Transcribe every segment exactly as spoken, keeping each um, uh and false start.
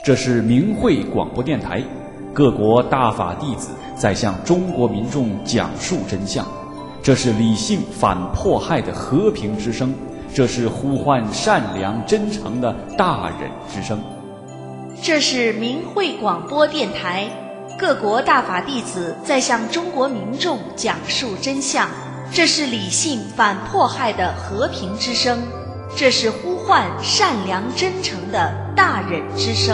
这是明慧广播电台，各国大法弟子在向中国民众讲述真相。这是理性反迫害的和平之声，这是呼唤善良真诚的大忍之声。 这是明慧广播电台，各国大法弟子在向中国民众讲述真相。这是理性反迫害的和平之声，这是呼唤善良真诚的大忍之声。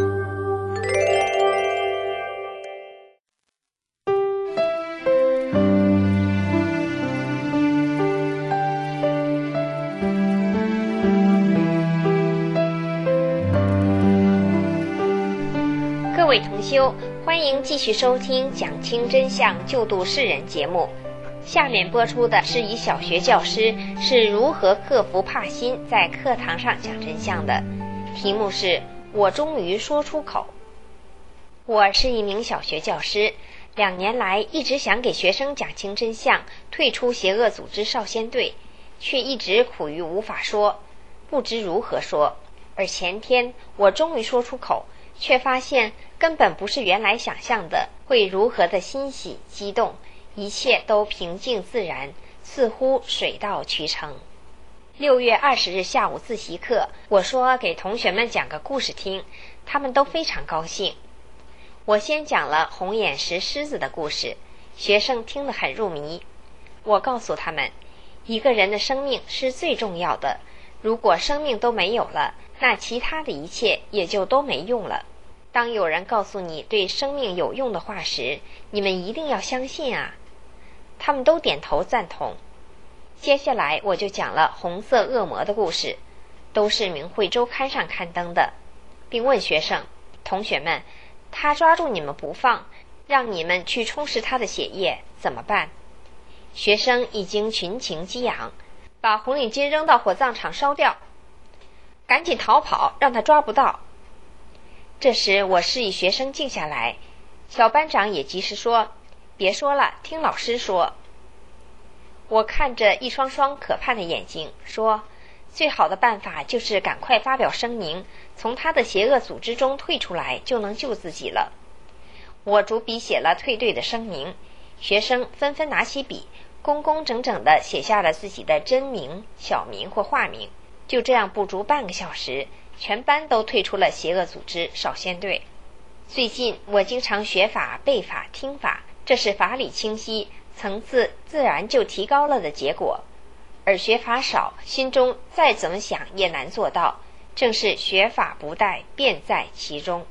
各位同修，欢迎继续收听讲清真相救度世人节目。下面播出的是以小学教师是如何克服怕心在课堂上讲真相的，题目是我终于说出口。我是一名小学教师，两年来一直想给学生讲清真相，退出邪恶组织少先队，却一直苦于无法说，不知如何说。而前天我终于说出口，却发现根本不是原来想象的会如何的欣喜激动，一切都平静自然，似乎水到渠成。六月二十日下午自习课，我说给同学们讲个故事听，他们都非常高兴。我先讲了红眼石狮子的故事，学生听得很入迷。我告诉他们，一个人的生命是最重要的，如果生命都没有了，那其他的一切也就都没用了。当有人告诉你对生命有用的话时，你们一定要相信啊！他们都点头赞同。接下来我就讲了红色恶魔的故事，都是明慧周刊上刊登的，并问学生：同学们，他抓住你们不放，让你们去充实他的血液，怎么办？学生已经群情激昂，把红领巾扔到火葬场烧掉，赶紧逃跑，让他抓不到。这时我示意学生静下来，小班长也及时说：别说了，听老师说。我看着一双双可盼的眼睛说，最好的办法就是赶快发表声明，从他的邪恶组织中退出来，就能救自己了。我逐笔写了退队的声明，学生纷纷拿起笔，工工整整地写下了自己的真名、小名或化名。就这样不足半个小时，全班都退出了邪恶组织少先队。最近我经常学法、背法、听法，这是法理清晰，层次自然就提高了的结果。而学法少，心中再怎么想也难做到，正是学法不殆，便在其中。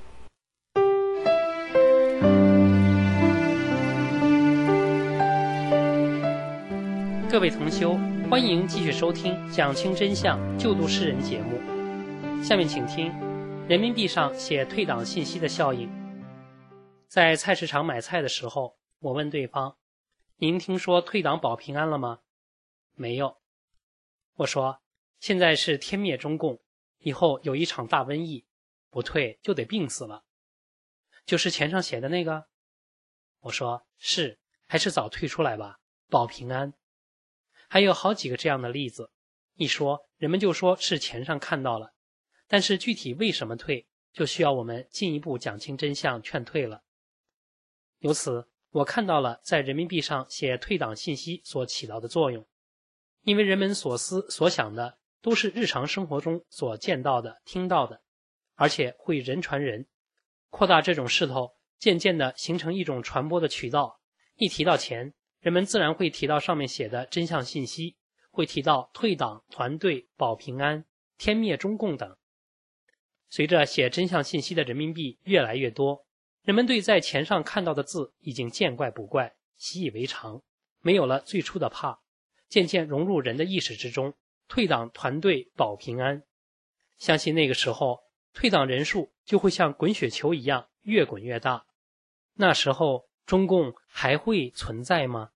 各位同修，欢迎继续收听讲清真相救度世人节目。下面请听人民币上写退党信息的效应。在菜市场买菜的时候，我问对方：您听说退党保平安了吗？没有。我说：现在是天灭中共，以后有一场大瘟疫，不退就得病死了。就是钱上写的那个？我说：是，还是早退出来吧，保平安。还有好几个这样的例子，一说人们就说是钱上看到了，但是具体为什么退，就需要我们进一步讲清真相劝退了。由此我看到了在人民币上写退党信息所起到的作用，因为人们所思所想的都是日常生活中所见到的、听到的，而且会人传人，扩大这种势头，渐渐地形成一种传播的渠道。一提到钱，人们自然会提到上面写的真相信息，会提到退党、团队、保平安、天灭中共等。随着写真相信息的人民币越来越多，人们对在钱上看到的字已经见怪不怪，习以为常，没有了最初的怕，渐渐融入人的意识之中，退党、团队、保平安。相信那个时候，退党人数就会像滚雪球一样越滚越大。那时候中共还会存在吗？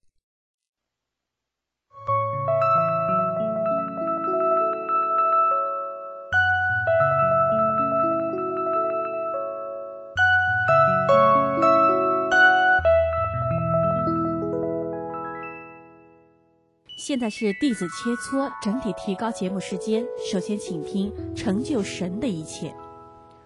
现在是弟子切磋整体提高节目时间，首先请听成就神的一切。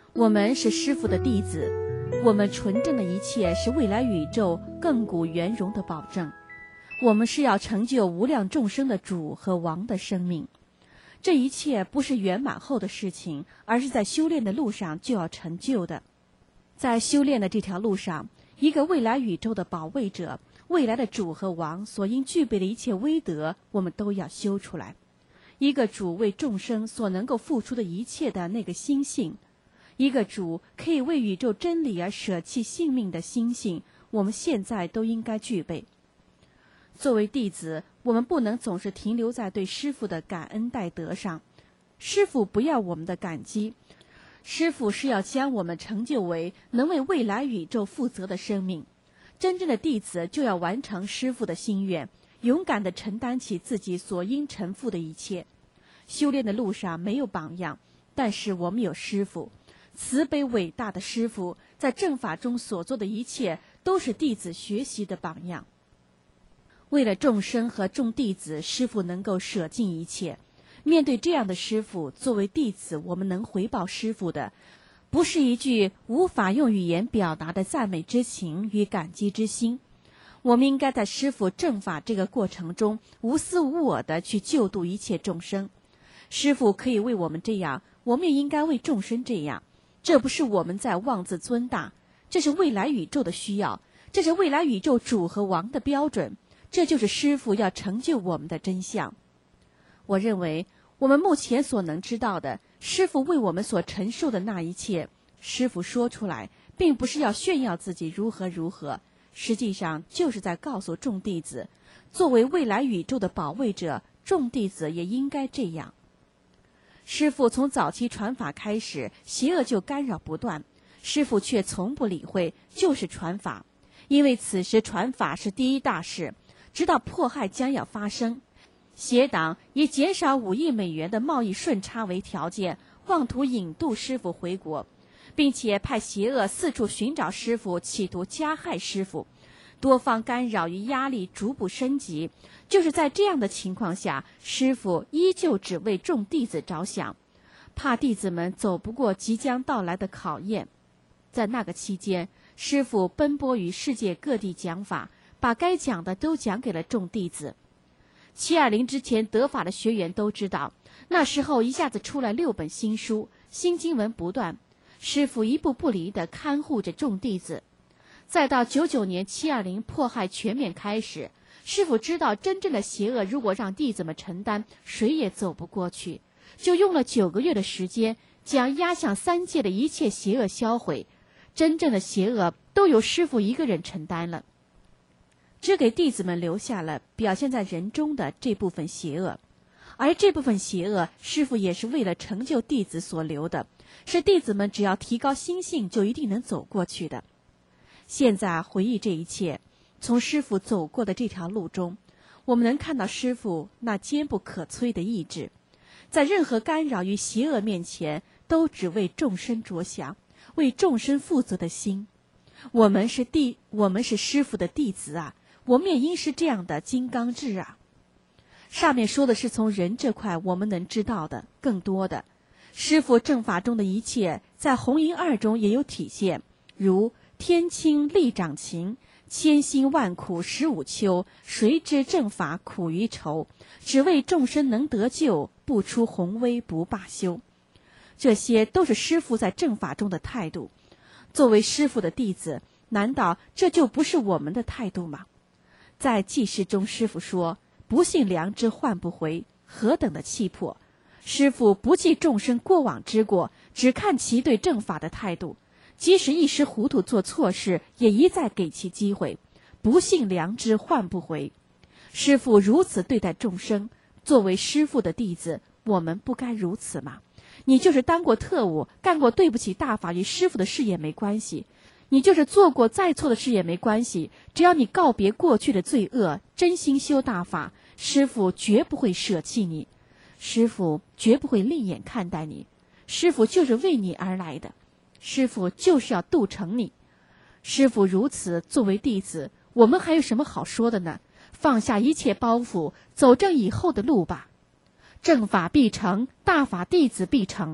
我们是师父的弟子，我们纯正的一切是未来宇宙亘古圆融的保证。我们是要成就无量众生的主和王的生命。这一切不是圆满后的事情，而是在修炼的路上就要成就的。在修炼的这条路上，一个未来宇宙的保卫者，未来的主和王所应具备的一切威德，我们都要修出来。一个主为众生所能够付出的一切的那个心性，一个主可以为宇宙真理而舍弃性命的心性，我们现在都应该具备。作为弟子，我们不能总是停留在对师父的感恩戴德上。师父不要我们的感激，师父是要将我们成就为能为未来宇宙负责的生命。真正的弟子就要完成师父的心愿，勇敢地承担起自己所应承负的一切。修炼的路上没有榜样，但是我们有师父，慈悲伟大的师父，在正法中所做的一切都是弟子学习的榜样。为了众生和众弟子，师父能够舍尽一切。面对这样的师父，作为弟子，我们能回报师父的，不是一句无法用语言表达的赞美之情与感激之心。我们应该在师父正法这个过程中，无私无我地去救度一切众生。师父可以为我们这样，我们也应该为众生这样。这不是我们在妄自尊大，这是未来宇宙的需要，这是未来宇宙主和王的标准。这就是师父要成就我们的真相。我认为我们目前所能知道的，师父为我们所陈述的那一切，师父说出来并不是要炫耀自己如何如何，实际上就是在告诉众弟子，作为未来宇宙的保卫者，众弟子也应该这样。师父从早期传法开始，邪恶就干扰不断，师父却从不理会，就是传法。因为此时传法是第一大事，直到迫害将要发生，邪党以减少五亿美元的贸易顺差为条件，妄图引渡师父回国，并且派邪恶四处寻找师父，企图加害师父。多方干扰与压力逐步升级，就是在这样的情况下，师父依旧只为众弟子着想，怕弟子们走不过即将到来的考验。在那个期间，师父奔波于世界各地讲法，把该讲的都讲给了众弟子。七二零之前得法的学员都知道，那时候一下子出来六本新书，新经文不断，师父一步不离地看护着众弟子。再到九九年七二零迫害全面开始，师父知道真正的邪恶如果让弟子们承担，谁也走不过去，就用了九个月的时间，将压向三界的一切邪恶销毁，真正的邪恶都由师父一个人承担了，只给弟子们留下了表现在人中的这部分邪恶。而这部分邪恶，师父也是为了成就弟子所留的，是弟子们只要提高心性就一定能走过去的。现在回忆这一切，从师父走过的这条路中，我们能看到师父那坚不可摧的意志，在任何干扰与邪恶面前，都只为众生着想，为众生负责的心。我们是弟，我们是师父的弟子啊，我们也应是这样的金刚智啊。上面说的是从人这块我们能知道的，更多的师父正法中的一切，在红银二中也有体现，如天清力长情，千辛万苦十五秋，谁知正法苦于愁，只为众生能得救，不出宏威不罢休。这些都是师父在正法中的态度。作为师父的弟子，难道这就不是我们的态度吗？在记事中，师父说，不信良知换不回，何等的气魄！师父不记众生过往之过，只看其对正法的态度，即使一时糊涂做错事，也一再给其机会，不信良知换不回。师父如此对待众生，作为师父的弟子，我们不该如此吗？你就是当过特务，干过对不起大法与师父的事也没关系，你就是做过再错的事也没关系，只要你告别过去的罪恶，真心修大法，师父绝不会舍弃你，师父绝不会另眼看待你，师父就是为你而来的，师父就是要度成你。师父如此，作为弟子，我们还有什么好说的呢？放下一切包袱，走正以后的路吧。正法必成，大法弟子必成。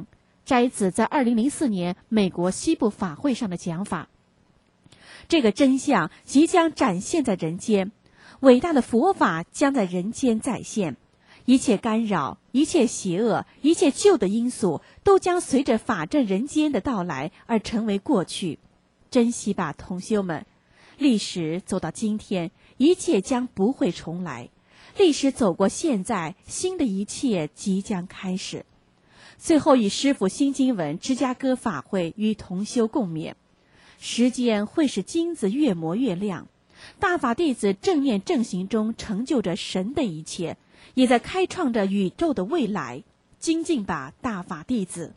摘自在二零零四年美国西部法会上的讲法。这个真相即将展现在人间，伟大的佛法将在人间再现，一切干扰、一切邪恶、一切旧的因素都将随着法阵人间的到来而成为过去。珍惜吧，同修们！历史走到今天，一切将不会重来。历史走过现在，新的一切即将开始。最后以师父新经文芝加哥法会与同修共勉。时间会使金子越磨越亮，大法弟子正念正行中成就着神的一切，也在开创着宇宙的未来。精进吧，大法弟子！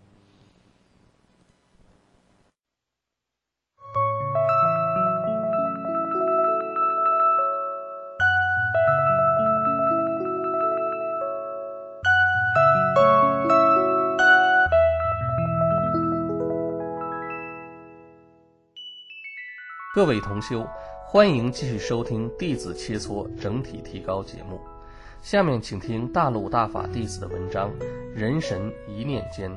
各位同修，欢迎继续收听弟子切磋整体提高节目。下面请听大陆大法弟子的文章《人神一念间》。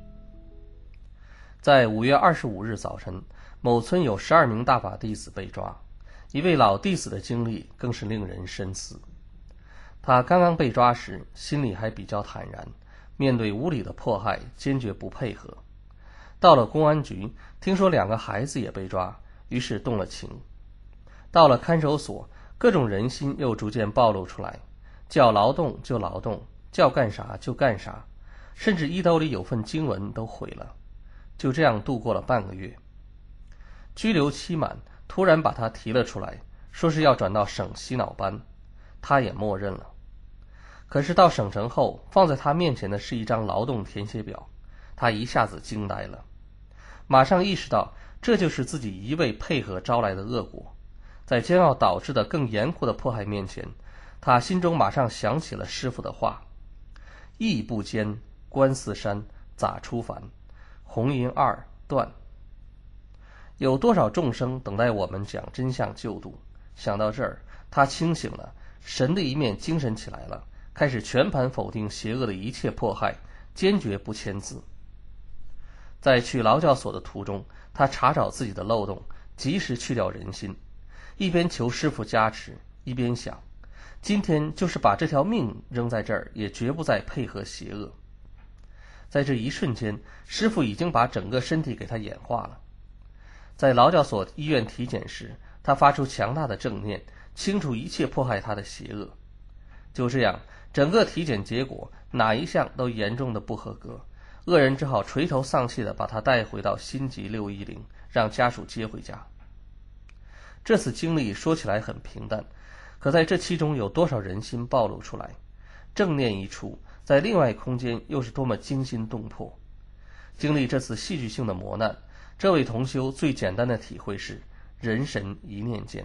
在五月二十五日早晨，某村有十二名大法弟子被抓，一位老弟子的经历更是令人深思。他刚刚被抓时，心里还比较坦然，面对无理的迫害，坚决不配合。到了公安局，听说两个孩子也被抓，于是动了情。到了看守所，各种人心又逐渐暴露出来，叫劳动就劳动，叫干啥就干啥，甚至衣兜里有份经文都毁了。就这样度过了半个月。拘留期满，突然把他提了出来，说是要转到省洗脑班，他也默认了。可是到省城后，放在他面前的是一张劳动填写表，他一下子惊呆了，马上意识到这就是自己一味配合招来的恶果。在将要导致的更严酷的迫害面前，他心中马上想起了师父的话：义不坚，观四山，咋出凡？红银二断。有多少众生等待我们讲真相救度？想到这儿，他清醒了，神的一面精神起来了，开始全盘否定邪恶的一切迫害，坚决不签字。在去劳教所的途中，他查找自己的漏洞，及时去掉人心，一边求师父加持，一边想，今天就是把这条命扔在这儿，也绝不再配合邪恶。在这一瞬间，师父已经把整个身体给他演化了。在劳教所医院体检时，他发出强大的正念，清除一切迫害他的邪恶。就这样，整个体检结果哪一项都严重的不合格，恶人只好垂头丧气地把他带回到新集六一零，让家属接回家。这次经历说起来很平淡，可在这其中有多少人心暴露出来？正念一出，在另外空间又是多么惊心动魄。经历这次戏剧性的磨难，这位同修最简单的体会是人神一念间。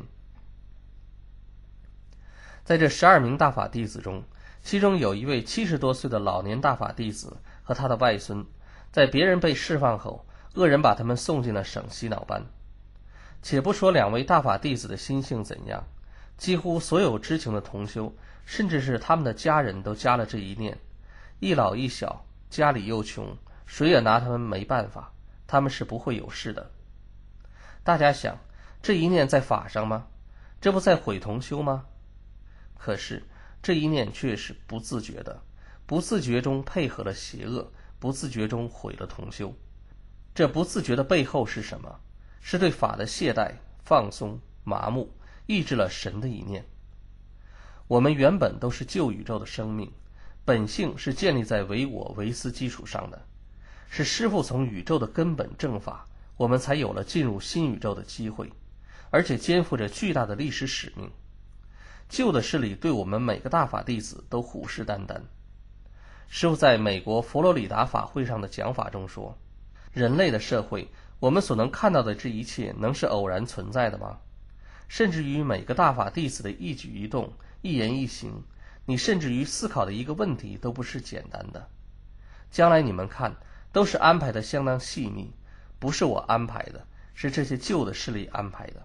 在这十二名大法弟子中，其中有一位七十多岁的老年大法弟子和他的外孙，在别人被释放后，恶人把他们送进了省洗脑班。且不说两位大法弟子的心性怎样，几乎所有知情的同修，甚至是他们的家人都加了这一念：一老一小，家里又穷，谁也拿他们没办法，他们是不会有事的。大家想，这一念在法上吗？这不在毁同修吗？可是这一念却是不自觉的，不自觉中配合了邪恶，不自觉中毁了同修。这不自觉的背后是什么？是对法的懈怠、放松、麻木，抑制了神的一念。我们原本都是旧宇宙的生命，本性是建立在唯我唯私基础上的，是师父从宇宙的根本正法，我们才有了进入新宇宙的机会，而且肩负着巨大的历史使命。旧的势力对我们每个大法弟子都虎视眈眈。师父在美国佛罗里达法会上的讲法中说，人类的社会，我们所能看到的这一切能是偶然存在的吗？甚至于每个大法弟子的一举一动、一言一行，你甚至于思考的一个问题都不是简单的。将来你们看，都是安排的相当细腻，不是我安排的，是这些旧的势力安排的。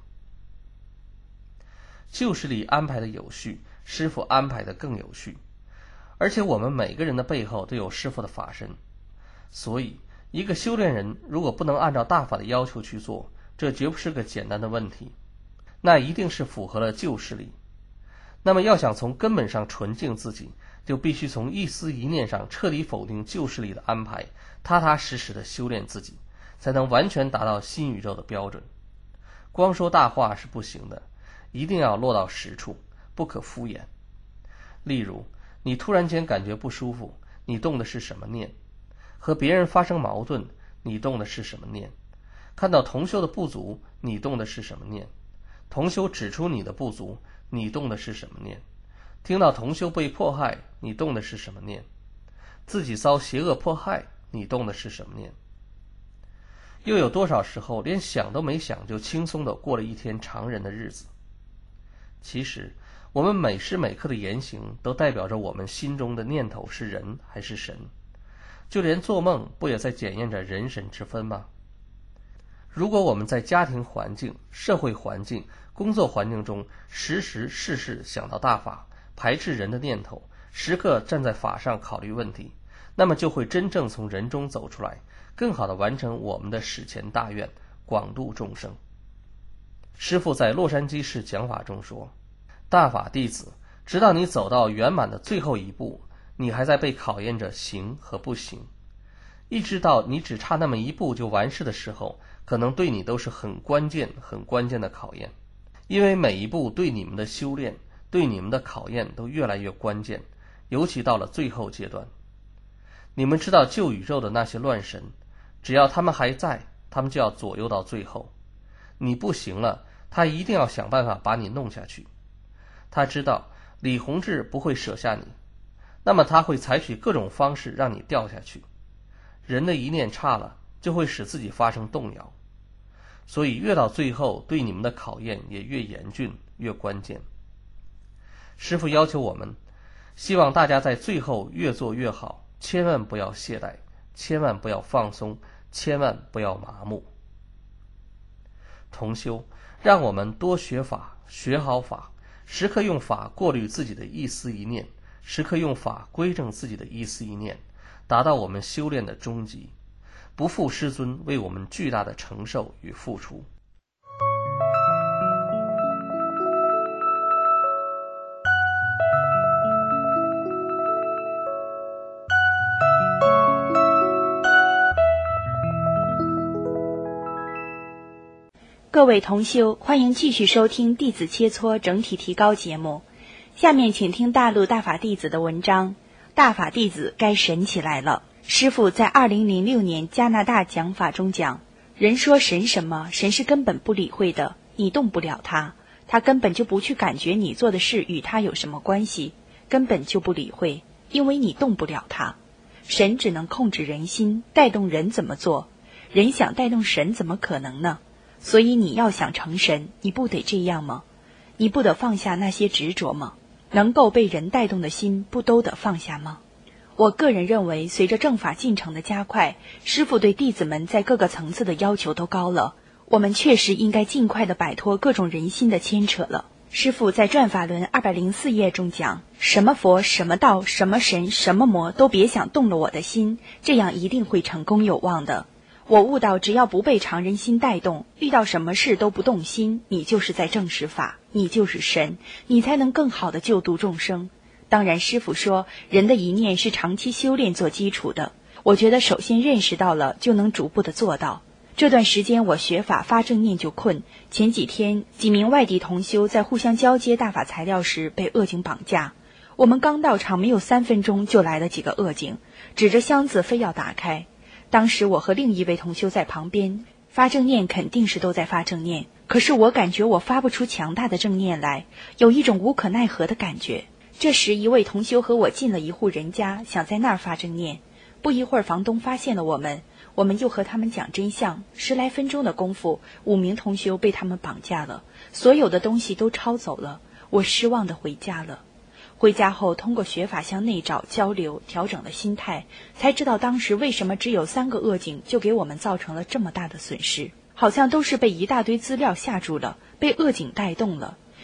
旧势力安排的有序，师父安排的更有序。而且我们每个人的背后都有师父的法身，所以一个修炼人如果不能按照大法的要求去做，这绝不是个简单的问题，那一定是符合了旧势力。那么要想从根本上纯净自己，就必须从一思一念上彻底否定旧势力的安排，踏踏实实的修炼自己，才能完全达到新宇宙的标准。光说大话是不行的，一定要落到实处，不可敷衍。例如，你突然间感觉不舒服，你动的是什么念？和别人发生矛盾，你动的是什么念？看到同修的不足，你动的是什么念？同修指出你的不足，你动的是什么念？听到同修被迫害，你动的是什么念？自己遭邪恶迫害，你动的是什么念？又有多少时候连想都没想就轻松地过了一天常人的日子？其实我们每时每刻的言行都代表着我们心中的念头是人还是神，就连做梦不也在检验着人神之分吗？如果我们在家庭环境、社会环境、工作环境中时时事事想到大法，排斥人的念头，时刻站在法上考虑问题，那么就会真正从人中走出来，更好地完成我们的史前大愿，广度众生。师父在洛杉矶市讲法中说，大法弟子，直到你走到圆满的最后一步，你还在被考验着行和不行。一直到你只差那么一步就完事的时候，可能对你都是很关键很关键的考验，因为每一步对你们的修炼，对你们的考验都越来越关键，尤其到了最后阶段。你们知道旧宇宙的那些乱神，只要他们还在，他们就要左右到最后。你不行了，他一定要想办法把你弄下去。他知道李洪志不会舍下你，那么他会采取各种方式让你掉下去。人的一念差了，就会使自己发生动摇，所以越到最后，对你们的考验也越严峻，越关键。师父要求我们，希望大家在最后越做越好，千万不要懈怠，千万不要放松，千万不要麻木。同修，让我们多学法，学好法，时刻用法过滤自己的一思一念，时刻用法归正自己的一思一念，达到我们修炼的终极，不负师尊为我们巨大的承受与付出。 各位同修，欢迎继续收听弟子切磋整体提高节目。下面请听大陆大法弟子的文章，大法弟子该神起来了。师父在二零零六年加拿大讲法中讲，人说神什么，神是根本不理会的，你动不了他，他根本就不去感觉你做的事与他有什么关系，根本就不理会，因为你动不了他。神只能控制人心，带动人怎么做，人想带动神怎么可能呢？所以你要想成神，你不得这样吗？你不得放下那些执着吗？能够被人带动的心，不都得放下吗？我个人认为，随着正法进程的加快，师父对弟子们在各个层次的要求都高了，我们确实应该尽快地摆脱各种人心的牵扯了。师父在转法轮二百零四页中讲，什么佛、什么道、什么神、什么魔都别想动了我的心，这样一定会成功有望的。我悟到，只要不被常人心带动，遇到什么事都不动心，你就是在证实法，你就是神，你才能更好地救度众生。当然，师父说，人的一念是长期修炼做基础的。我觉得首先认识到了，就能逐步地做到。这段时间我学法发正念就困。前几天，几名外地同修在互相交接大法材料时被恶警绑架。我们刚到场没有三分钟，就来了几个恶警，指着箱子非要打开。当时我和另一位同修在旁边，发正念肯定是都在发正念，可是我感觉我发不出强大的正念来，有一种无可奈何的感觉。这时一位同修和我进了一户人家，想在那儿发正念。不一会儿房东发现了我们，我们又和他们讲真相，十来分钟的功夫，五名同修被他们绑架了，所有的东西都抄走了，我失望地回家了。回家后，通过学法向内找交流，调整了心态，才知道当时为什么只有三个恶警就给我们造成了这么大的损失，好像都是被一大堆资料吓住了，被恶警带动了。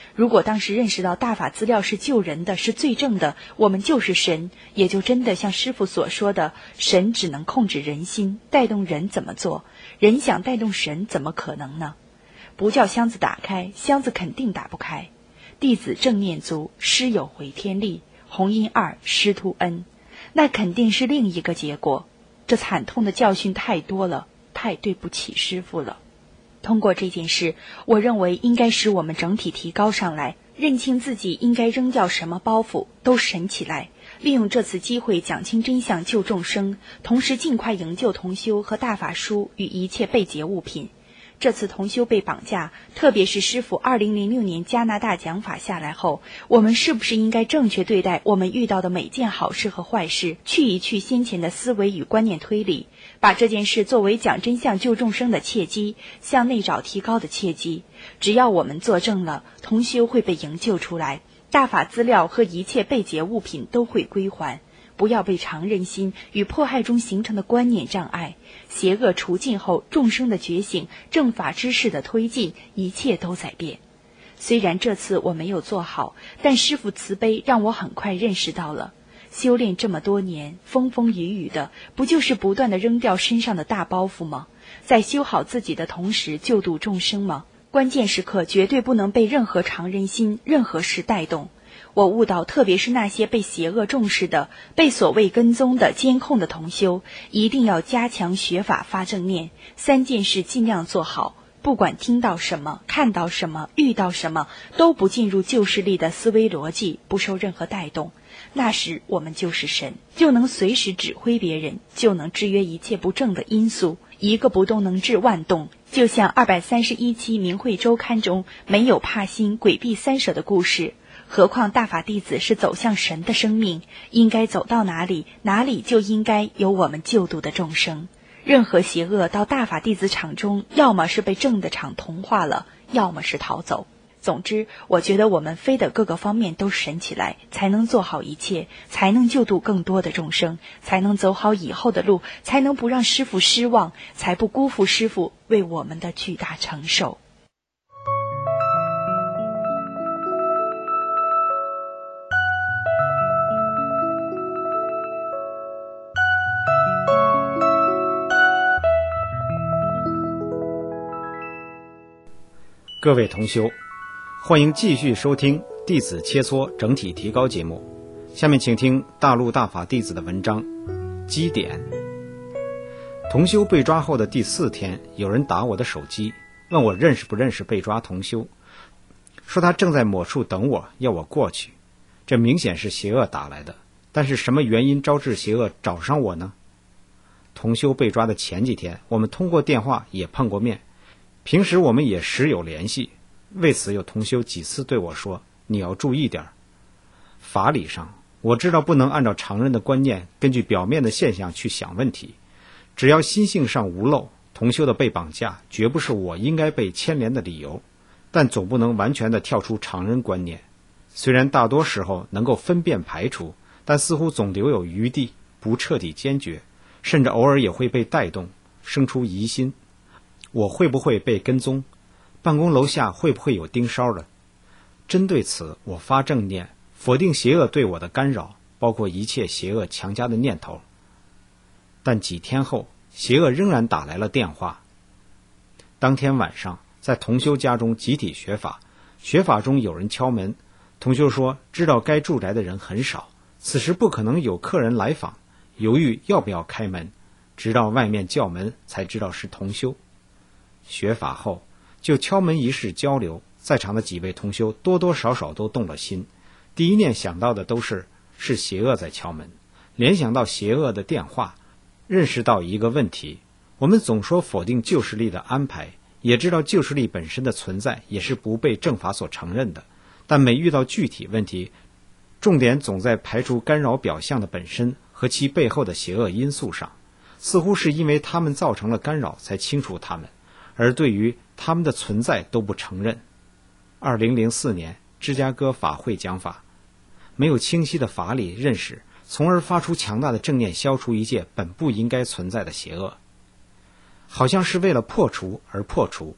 如果当时认识到大法资料是救人的，是最正的，我们就是神，也就真的像师父所说的，神只能控制人心，带动人怎么做，人想带动神怎么可能呢？不叫箱子打开，箱子肯定打不开。弟子正念足，师有回天力，弘音二，师徒恩，那肯定是另一个结果。这惨痛的教训太多了，太对不起师父了。通过这件事，我认为应该使我们整体提高上来，认清自己应该扔掉什么包袱，都神起来，利用这次机会讲清真相，救众生，同时尽快营救同修和大法书与一切被劫物品。这次同修被绑架，特别是师父二零零六年加拿大讲法下来后，我们是不是应该正确对待我们遇到的每件好事和坏事，去一去先前的思维与观念推理，把这件事作为讲真相救众生的契机，向内找提高的契机。只要我们做正了，同修会被营救出来，大法资料和一切被劫物品都会归还。不要被常人心与迫害中形成的观念障碍，邪恶除尽后，众生的觉醒，正法之势的推进，一切都在变。虽然这次我没有做好，但师父慈悲让我很快认识到了，修炼这么多年，风风雨雨的，不就是不断地扔掉身上的大包袱吗？在修好自己的同时，救度众生吗？关键时刻绝对不能被任何常人心、任何事带动。我悟到，特别是那些被邪恶重视的、被所谓跟踪的、监控的同修，一定要加强学法发正念，三件事尽量做好。不管听到什么、看到什么、遇到什么，都不进入旧势力的思维逻辑，不受任何带动。那时我们就是神，就能随时指挥别人，就能制约一切不正的因素。一个不动能治万动，就像二百三十一期明慧周刊中没有怕心、鬼避三舍的故事。何况大法弟子是走向神的生命，应该走到哪里，哪里就应该有我们救度的众生。任何邪恶到大法弟子场中，要么是被正的场同化了，要么是逃走。总之，我觉得我们非得各个方面都神起来，才能做好一切，才能救度更多的众生，才能走好以后的路，才能不让师父失望，才不辜负师父为我们的巨大承受。 各位同修，欢迎继续收听弟子切磋整体提高节目。下面请听大陆大法弟子的文章基点。同修被抓后的第四天，有人打我的手机，问我认识不认识被抓同修，说他正在某处等我，要我过去。这明显是邪恶打来的，但是什么原因招致邪恶找上我呢？同修被抓的前几天，我们通过电话也碰过面，平时我们也时有联系，为此有同修几次对我说，你要注意点。法理上我知道不能按照常人的观念，根据表面的现象去想问题，只要心性上无漏，同修的被绑架绝不是我应该被牵连的理由，但总不能完全的跳出常人观念。虽然大多时候能够分辨排除，但似乎总留有余地，不彻底坚决，甚至偶尔也会被带动，生出疑心。我会不会被跟踪？办公楼下会不会有盯梢的？针对此，我发正念，否定邪恶对我的干扰，包括一切邪恶强加的念头。但几天后，邪恶仍然打来了电话。当天晚上，在同修家中集体学法，学法中有人敲门，同修说知道该住宅的人很少，此时不可能有客人来访，犹豫要不要开门，直到外面叫门才知道是同修。学法后，就敲门仪式交流，在场的几位同修多多少少都动了心，第一念想到的都是是邪恶在敲门，联想到邪恶的电话，认识到一个问题，我们总说否定旧势力的安排，也知道旧势力本身的存在也是不被正法所承认的，但每遇到具体问题，重点总在排除干扰表象的本身和其背后的邪恶因素上，似乎是因为他们造成了干扰才清除他们，而对于他们的存在都不承认。二零零四年芝加哥法会讲法，没有清晰的法理认识，从而发出强大的正念，消除一切本不应该存在的邪恶，好像是为了破除而破除。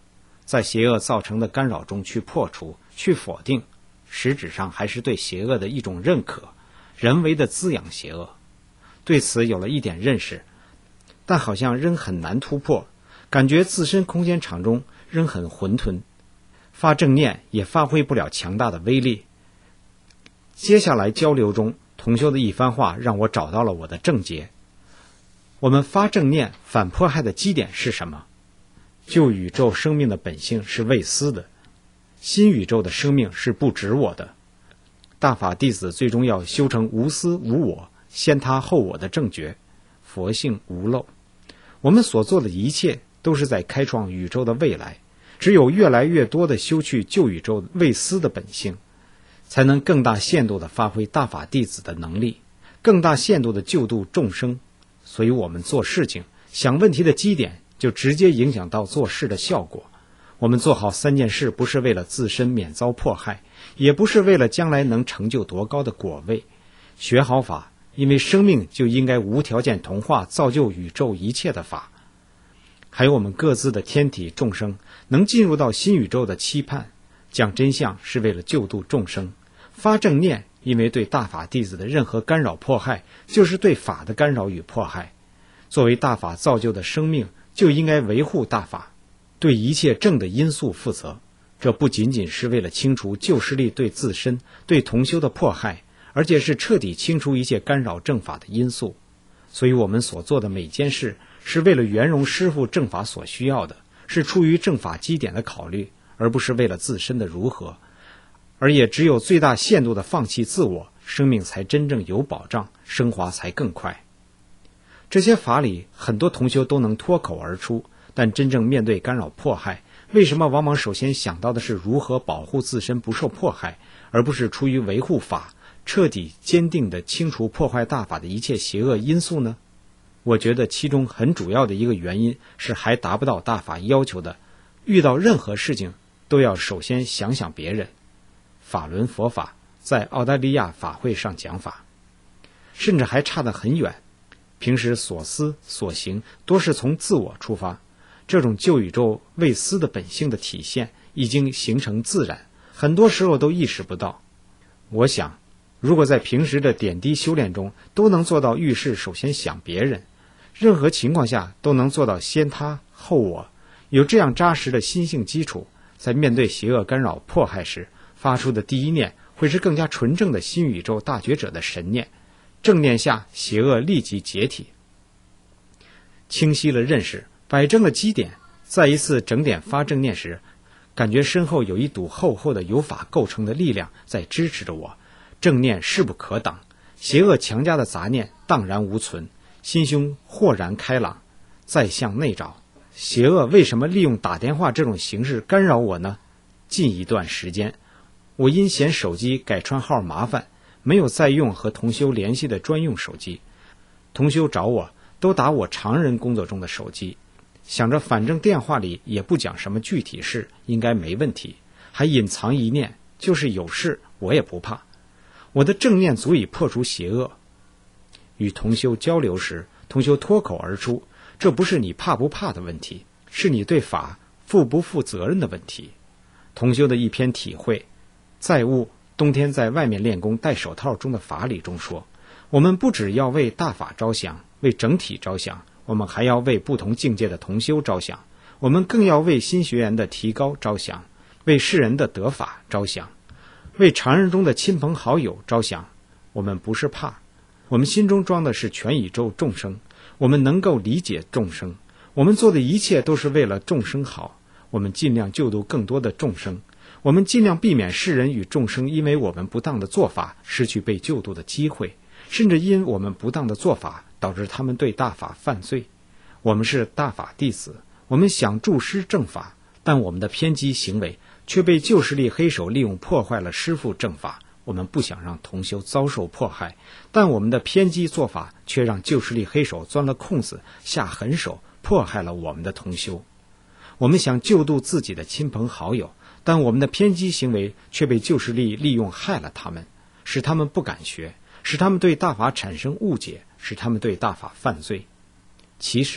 在邪恶造成的干扰中去破除、去否定，实质上还是对邪恶的一种认可，人为的滋养邪恶。对此有了一点认识，但好像仍很难突破，感觉自身空间场中仍很混沌，发正念也发挥不了强大的威力。接下来交流中，同修的一番话让我找到了我的症结。我们发正念反迫害的基点是什么？旧宇宙生命的本性是未思的，新宇宙的生命是不执我的。大法弟子最终要修成无私无我，先他后我的正觉，佛性无漏。我们所做的一切都是在开创宇宙的未来，只有越来越多的修去旧宇宙未思的本性，才能更大限度地发挥大法弟子的能力，更大限度地救度众生。所以我们做事情想问题的基点就直接影响到做事的效果。我们做好三件事，不是为了自身免遭迫害，也不是为了将来能成就多高的果位。学好法，因为生命就应该无条件同化造就宇宙一切的法。还有我们各自的天体众生能进入到新宇宙的期盼，讲真相是为了救度众生。发正念，因为对大法弟子的任何干扰迫害就是对法的干扰与迫害。作为大法造就的生命，就应该维护大法，对一切正的因素负责。这不仅仅是为了清除旧势力对自身对同修的迫害，而且是彻底清除一切干扰正法的因素。所以我们所做的每件事是为了圆融师父正法所需要的，是出于正法基点的考虑，而不是为了自身的如何。而也只有最大限度的放弃自我，生命才真正有保障，升华才更快。这些法理很多同修都能脱口而出，但真正面对干扰迫害，为什么往往首先想到的是如何保护自身不受迫害，而不是出于维护法，彻底坚定地清除破坏大法的一切邪恶因素呢？我觉得其中很主要的一个原因是还达不到大法要求的，遇到任何事情都要首先想想别人。法轮佛法在澳大利亚法会上讲法，甚至还差得很远。平时所思所行多是从自我出发，这种旧宇宙未思的本性的体现已经形成自然，很多时候都意识不到。我想如果在平时的点滴修炼中都能做到遇事首先想别人，任何情况下都能做到先他后我，有这样扎实的心性基础，在面对邪恶干扰迫害时发出的第一念会是更加纯正的新宇宙大觉者的神念，正念下邪恶立即解体。清晰了认识，摆正了基点，再一次整点发正念时，感觉身后有一堵厚厚的由法构成的力量在支持着我，正念势不可挡，邪恶强加的杂念荡然无存，心胸豁然开朗。再向内找，邪恶为什么利用打电话这种形式干扰我呢？近一段时间，我因嫌手机改串号麻烦，没有再用和同修联系的专用手机。同修找我都打我常人工作中的手机，想着反正电话里也不讲什么具体事，应该没问题，还隐藏一念，就是有事我也不怕。我的正念足以破除邪恶。与同修交流时，同修脱口而出，这不是你怕不怕的问题，是你对法负不负责任的问题。同修的一篇体会，在悟冬天在外面练功戴手套中的法理中说，我们不只要为大法着想，为整体着想，我们还要为不同境界的同修着想，我们更要为新学员的提高着想，为世人的得法着想，为常人中的亲朋好友着想。我们不是怕，我们心中装的是全宇宙众生，我们能够理解众生，我们做的一切都是为了众生好，我们尽量救度更多的众生，我们尽量避免世人与众生因为我们不当的做法失去被救度的机会，甚至因我们不当的做法导致他们对大法犯罪。我们是大法弟子，我们想助师正法，但我们的偏激行为却被旧势力黑手利用破坏了师父正法。我们不想让同修遭受迫害，但我们的偏激做法却让旧势力黑手钻了空子，下狠手迫害了我们的同修。我们想救度自己的亲朋好友，但我们的偏激行为却被旧势力利用害了他们，使他们不敢学，使他们对大法产生误解，使他们对大法犯罪。其实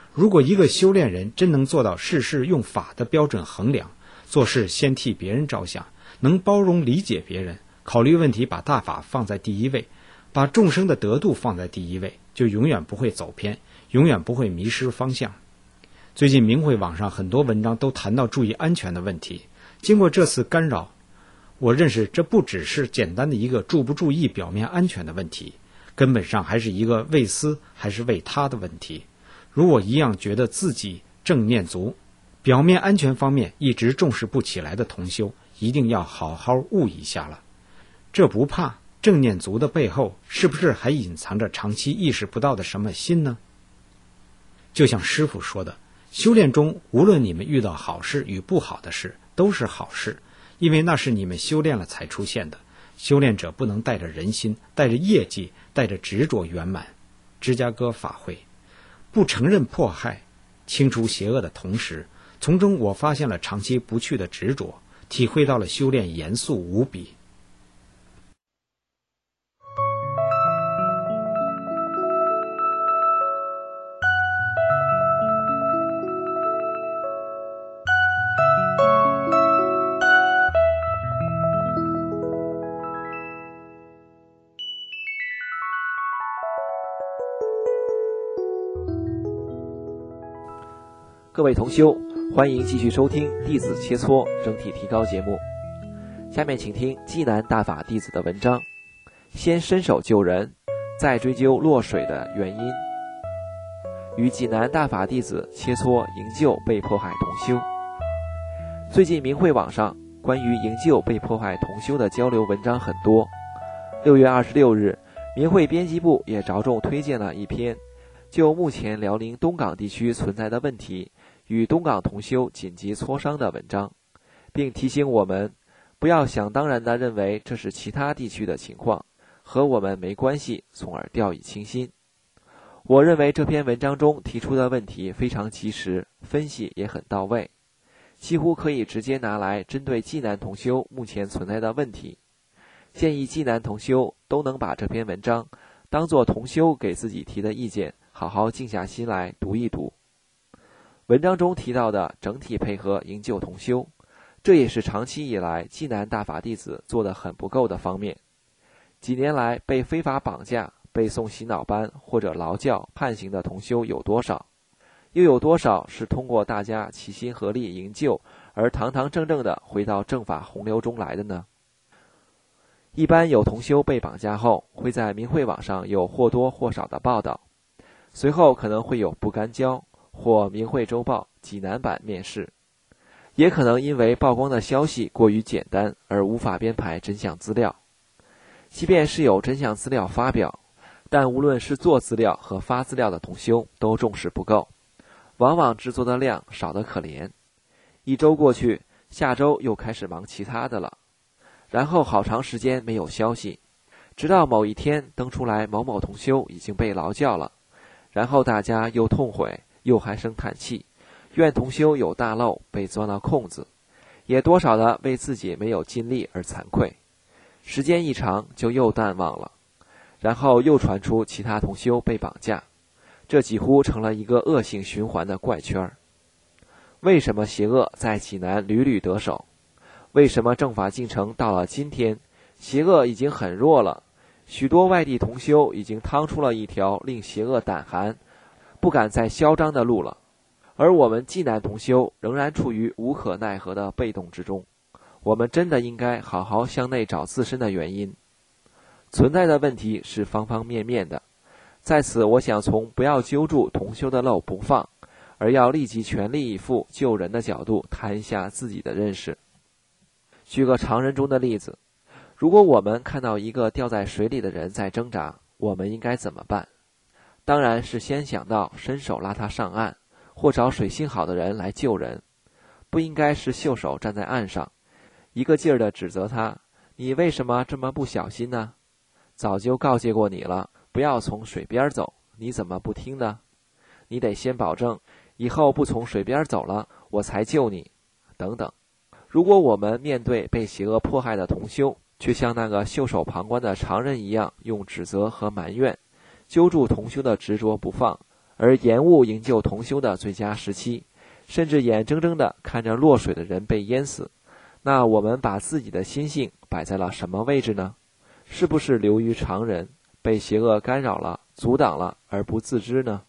如果一个修炼人真能做到事事用法的标准衡量，做事先替别人着想，能包容理解别人，考虑问题把大法放在第一位，把众生的得度放在第一位，就永远不会走偏，永远不会迷失方向。最近明慧网上很多文章都谈到注意安全的问题，经过这次干扰，我认识这不只是简单的一个注不注意表面安全的问题，根本上还是一个为私还是为他的问题。如我一样觉得自己正念足，表面安全方面一直重视不起来的同修，一定要好好悟一下了。这不怕正念足的背后，是不是还隐藏着长期意识不到的什么心呢？就像师父说的，修炼中无论你们遇到好事与不好的事，都是好事，因为那是你们修炼了才出现的。修炼者不能带着人心，带着业绩，带着执着圆满。芝加哥法会不承认迫害，清除邪恶的同时，从中我发现了长期不去的执着，体会到了修炼严肃无比。 各位同修，欢迎继续收听弟子切磋整体提高节目。下面请听济南大法弟子的文章，先伸手救人，再追究落水的原因。与济南大法弟子切磋营救被迫害同修。最近明慧网上关于营救被迫害同修的交流文章很多。六月二十六日，明慧编辑部也着重推荐了一篇就目前辽宁东港地区存在的问题与东港同修紧急磋商的文章，并提醒我们不要想当然地认为这是其他地区的情况，和我们没关系，从而掉以轻心。我认为这篇文章中提出的问题非常及时，分析也很到位，几乎可以直接拿来针对济南同修目前存在的问题。建议济南同修都能把这篇文章当作同修给自己提的意见，好好静下心来读一读。文章中提到的整体配合营救同修，这也是长期以来济南大法弟子做得很不够的方面。几年来被非法绑架、被送洗脑班或者劳教判刑的同修有多少？又有多少是通过大家齐心合力营救而堂堂正正地回到正法洪流中来的呢？一般有同修被绑架后，会在明慧网上有或多或少的报道，随后可能会有不干交或明慧周报济南版面世，也可能因为曝光的消息过于简单而无法编排真相资料。即便是有真相资料发表，但无论是做资料和发资料的同修都重视不够，往往制作的量少得可怜。一周过去，下周又开始忙其他的了，然后好长时间没有消息，直到某一天登出来某某同修已经被劳教了，然后大家又痛悔又唉声叹气，怨同修有大漏被钻了空子，也多少的为自己没有尽力而惭愧。时间一长就又淡忘了，然后又传出其他同修被绑架，这几乎成了一个恶性循环的怪圈。为什么邪恶在济南屡屡得手？为什么正法进程到了今天，邪恶已经很弱了？许多外地同修已经趟出了一条令邪恶胆寒、不敢再嚣张的路了，而我们济南同修仍然处于无可奈何的被动之中。我们真的应该好好向内找自身的原因。存在的问题是方方面面的，在此我想从不要揪住同修的漏不放，而要立即全力以赴救人的角度谈一下自己的认识。举个常人中的例子，如果我们看到一个掉在水里的人在挣扎，我们应该怎么办？当然是先想到伸手拉他上岸，或找水性好的人来救人，不应该是袖手站在岸上，一个劲儿地指责他，你为什么这么不小心呢？早就告诫过你了，不要从水边走，你怎么不听呢？你得先保证以后不从水边走了，我才救你，等等。如果我们面对被邪恶迫害的同修，却像那个袖手旁观的常人一样，用指责和埋怨揪住同修的执着不放， 而延误营救同修的最佳时期，甚至眼睁睁地看着落水的人被淹死，那我们把自己的心性摆在了什么位置呢？是不是流于常人，被邪恶干扰了、阻挡了而不自知呢？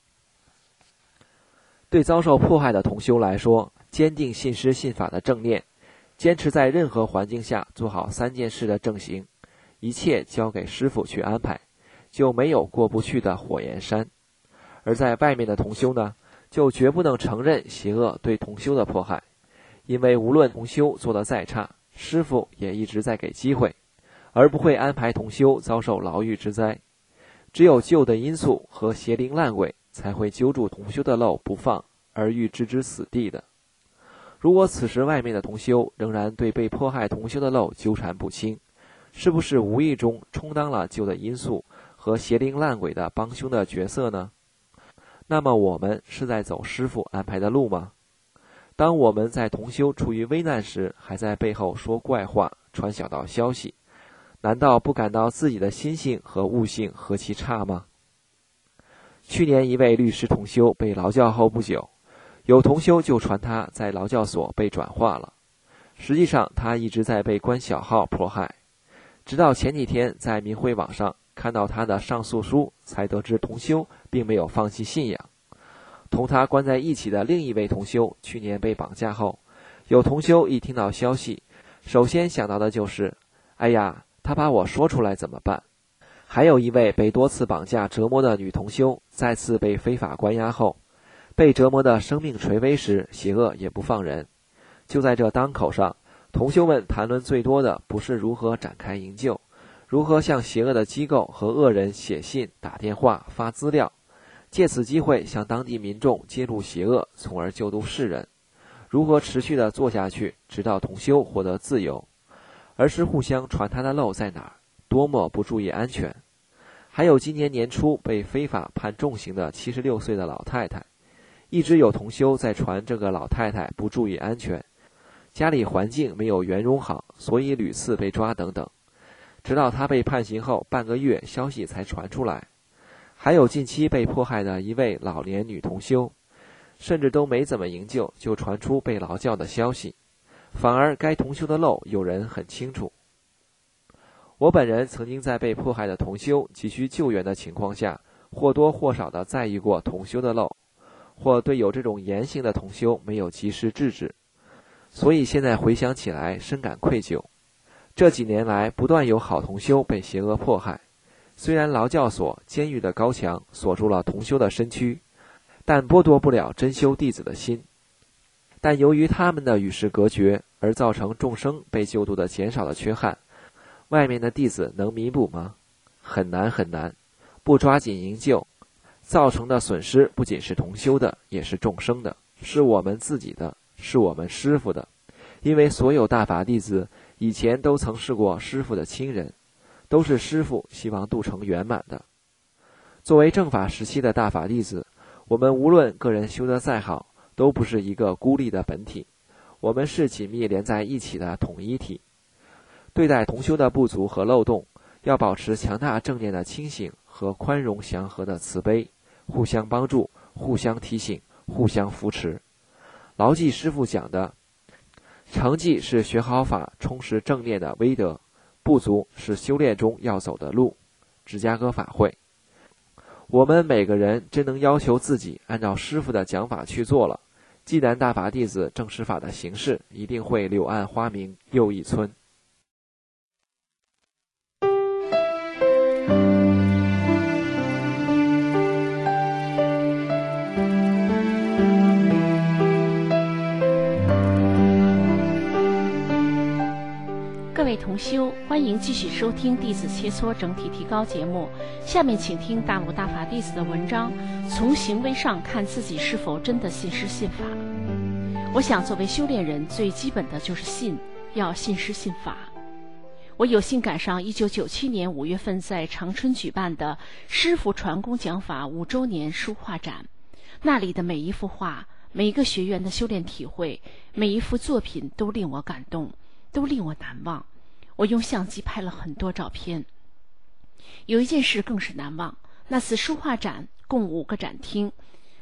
对遭受迫害的同修来说，坚定信师信法的正念，坚持在任何环境下做好三件事的正行，一切交给师父去安排，就没有过不去的火焰山。而在外面的同修呢，就绝不能承认邪恶对同修的迫害，因为无论同修做得再差，师父也一直在给机会，而不会安排同修遭受牢狱之灾。只有旧的因素和邪灵烂鬼才会揪住同修的漏不放，而欲置之死地的。如果此时外面的同修仍然对被迫害同修的漏纠缠不清，是不是无意中充当了旧的因素和邪灵烂鬼的帮凶的角色呢？那么我们是在走师父安排的路吗？当我们在同修处于危难时，还在背后说怪话、传小道消息，难道不感到自己的心性和悟性何其差吗？去年一位律师同修被劳教后不久，有同修就传他在劳教所被转化了，实际上他一直在被关小号迫害，直到前几天在明慧网上看到他的上诉书，才得知同修并没有放弃信仰。同他关在一起的另一位同修去年被绑架后，有同修一听到消息，首先想到的就是哎呀，他把我说出来怎么办？还有一位被多次绑架折磨的女同修，再次被非法关押后，被折磨的生命垂危时，邪恶也不放人。就在这当口上，同修们谈论最多的不是如何展开营救，如何向邪恶的机构和恶人写信、打电话、发资料，借此机会向当地民众揭露邪恶，从而救度世人，如何持续地做下去，直到同修获得自由，而是互相传他的漏在哪儿，多么不注意安全。还有今年年初被非法判重刑的七十六岁的老太太，一直有同修在传这个老太太不注意安全，家里环境没有圆融好，所以屡次被抓等等，直到她被判刑后半个月，消息才传出来。还有近期被迫害的一位老年女同修，甚至都没怎么营救，就传出被劳教的消息，反而该同修的漏有人很清楚。我本人曾经在被迫害的同修急需救援的情况下，或多或少地在意过同修的漏，或对有这种言行的同修没有及时制止，所以现在回想起来深感愧疚。这几年来不断有好同修被邪恶迫害，虽然劳教所、监狱的高墙锁住了同修的身躯，但剥夺不了真修弟子的心。但由于他们的与世隔绝，而造成众生被救度的减少的缺憾，外面的弟子能弥补吗？很难很难。不抓紧营救，造成的损失不仅是同修的，也是众生的，是我们自己的，是我们师父的。因为所有大法弟子以前都曾是过师父的亲人，都是师父希望度成圆满的。作为正法时期的大法弟子，我们无论个人修得再好，都不是一个孤立的本体，我们是紧密连在一起的统一体。对待同修的不足和漏洞，要保持强大正念的清醒和宽容祥和的慈悲，互相帮助，互相提醒，互相扶持。牢记师父讲的，成绩是学好法充实正念的威德，不足是修炼中要走的路。芝加哥法会，我们每个人真能要求自己按照师父的讲法去做了，济南大法弟子正实法的形式一定会柳暗花明又一村。 各位同修，欢迎继续收听弟子切磋整体提高节目。下面请听大陆大法弟子的文章，从行为上看自己是否真的信师信法。我想作为修炼人，最基本的就是信，要信师信法。我有幸赶上一九九七年五月份在长春举办的师父传功讲法五周年书画展，那里的每一幅画，每一个学员的修炼体会，每一幅作品都令我感动，都令我难忘。我用相机拍了很多照片。有一件事更是难忘，那次书画展共五个展厅，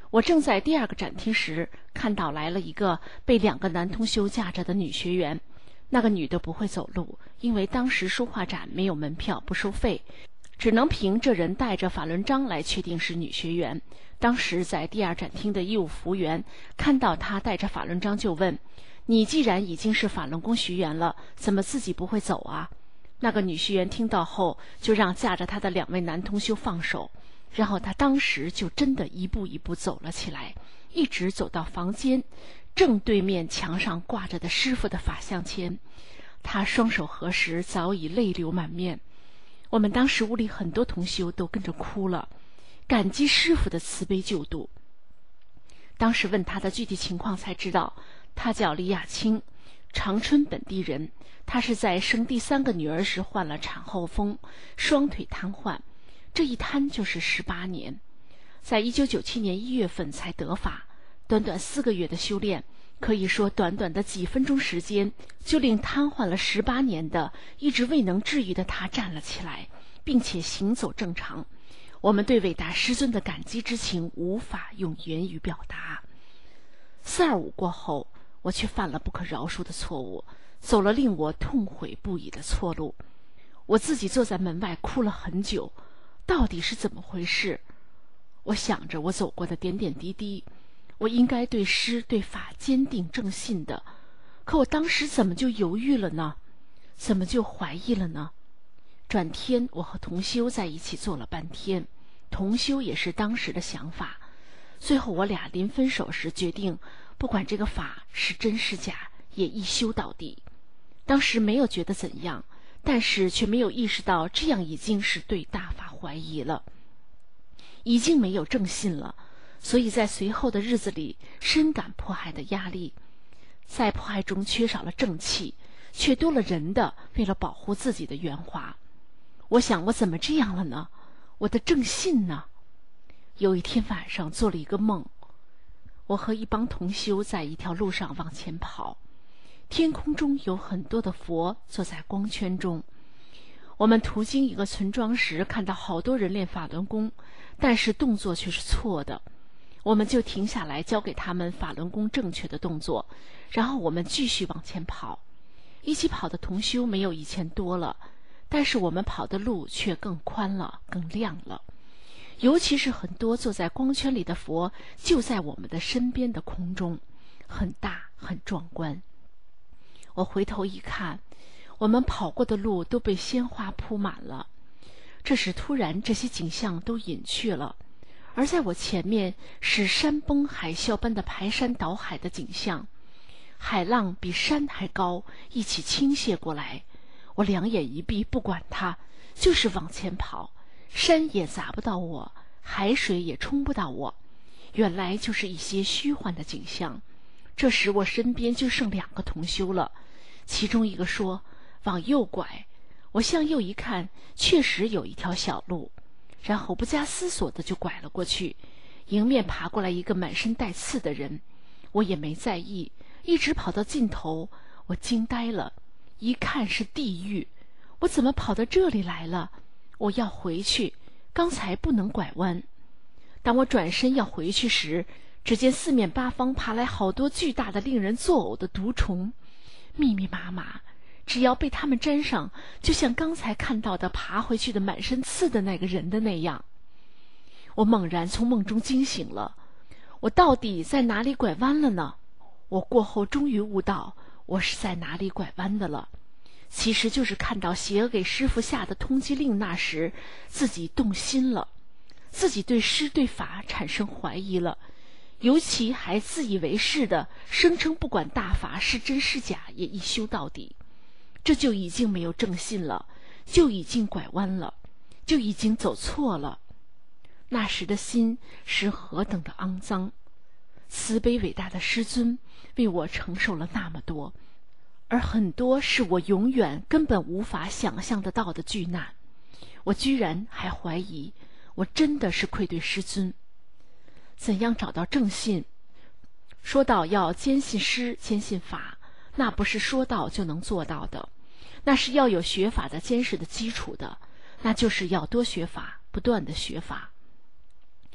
我正在第二个展厅时，看到来了一个被两个男同修架着的女学员。那个女的不会走路，因为当时书画展没有门票，不收费，只能凭这人带着法轮章来确定是女学员。当时在第二展厅的义务服务员看到她带着法轮章，就问：你既然已经是法轮功学员了，怎么自己不会走啊？那个女学员听到后，就让架着她的两位男同修放手，然后她当时就真的一步一步走了起来，一直走到房间正对面墙上挂着的师傅的法像前。她双手合十，早已泪流满面。我们当时屋里很多同修都跟着哭了，感激师傅的慈悲救度。当时问她的具体情况才知道，她叫李亚青，长春本地人。她是在生第三个女儿时患了产后风，双腿瘫痪，这一瘫就是十八年。在一九九七年一月份才得法，短短四个月的修炼，可以说短短的几分钟时间，就令瘫痪了十八年的一直未能治愈的她站了起来，并且行走正常。我们对伟大师尊的感激之情无法用言语表达。四二五过后，我却犯了不可饶恕的错误，走了令我痛悔不已的错路。我自己坐在门外哭了很久，到底是怎么回事？我想着我走过的点点滴滴，我应该对师对法坚定正信的，可我当时怎么就犹豫了呢？怎么就怀疑了呢？转天我和同修在一起坐了半天，同修也是当时的想法。最后我俩临分手时决定，不管这个法是真是假，也一修到底。当时没有觉得怎样，但是却没有意识到这样已经是对大法怀疑了，已经没有正信了。所以在随后的日子里深感迫害的压力，在迫害中缺少了正气，却多了人的为了保护自己的圆滑。我想，我怎么这样了呢？我的正信呢？有一天晚上做了一个梦，我和一帮同修在一条路上往前跑，天空中有很多的佛坐在光圈中。我们途经一个村庄时，看到好多人练法轮功，但是动作却是错的。我们就停下来教给他们法轮功正确的动作，然后我们继续往前跑。一起跑的同修没有以前多了，但是我们跑的路却更宽了，更亮了。尤其是很多坐在光圈里的佛就在我们的身边的空中，很大很壮观。我回头一看，我们跑过的路都被鲜花铺满了。这时突然这些景象都隐去了，而在我前面是山崩海啸般的排山倒海的景象，海浪比山还高，一起倾泻过来。我两眼一闭，不管它，就是往前跑，山也砸不到我，海水也冲不到我，原来就是一些虚幻的景象。这时我身边就剩两个同修了，其中一个说往右拐，我向右一看，确实有一条小路，然后不加思索的就拐了过去。迎面爬过来一个满身带刺的人，我也没在意，一直跑到尽头，我惊呆了，一看是地狱，我怎么跑到这里来了？我要回去，刚才不能拐弯。当我转身要回去时，只见四面八方爬来好多巨大的令人作呕的毒虫，密密麻麻，只要被它们沾上，就像刚才看到的爬回去的满身刺的那个人的那样。我猛然从梦中惊醒了，我到底在哪里拐弯了呢？我过后终于悟到，我是在哪里拐弯的了。其实就是看到邪恶给师父下的通缉令那时，自己动心了，自己对师对法产生怀疑了，尤其还自以为是的声称不管大法是真是假也一修到底，这就已经没有正信了，就已经拐弯了，就已经走错了。那时的心是何等的肮脏！慈悲伟大的师尊为我承受了那么多，而很多是我永远根本无法想象得到的巨难，我居然还怀疑，我真的是愧对师尊。怎样找到正信？说到要坚信师坚信法，那不是说到就能做到的，那是要有学法的坚实的基础的，那就是要多学法，不断的学法。